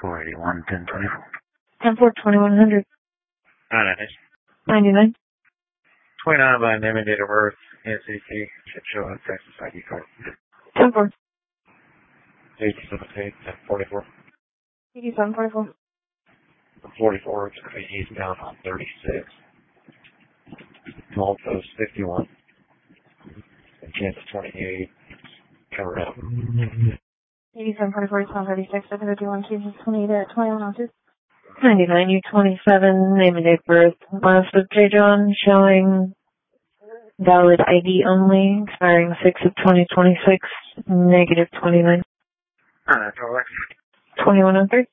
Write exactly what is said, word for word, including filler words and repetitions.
four eighty-one, ten twenty-four. ten four, twenty-one hundred. nine ninety. ninety-nine. twenty-nine by name and date of birth. N C C. Should show on Texas I D card. ten four. eighty-seven, ten forty-four. eighty-seven, forty-four. forty-four, it's going to be eastbound on thirty-six. Gulf Coast fifty-one. And Kansas twenty-eight. Covered up. eighty-seven, forty-four, eastbound thirty-six, fifty-one, Kansas twenty-eight at twenty-one oh two. ninety-nine, U twenty-seven, name and date of birth. Last of J. John, showing valid I D only, expiring six of twenty twenty-six, negative twenty-nine. Alright, correct. twenty-one oh three.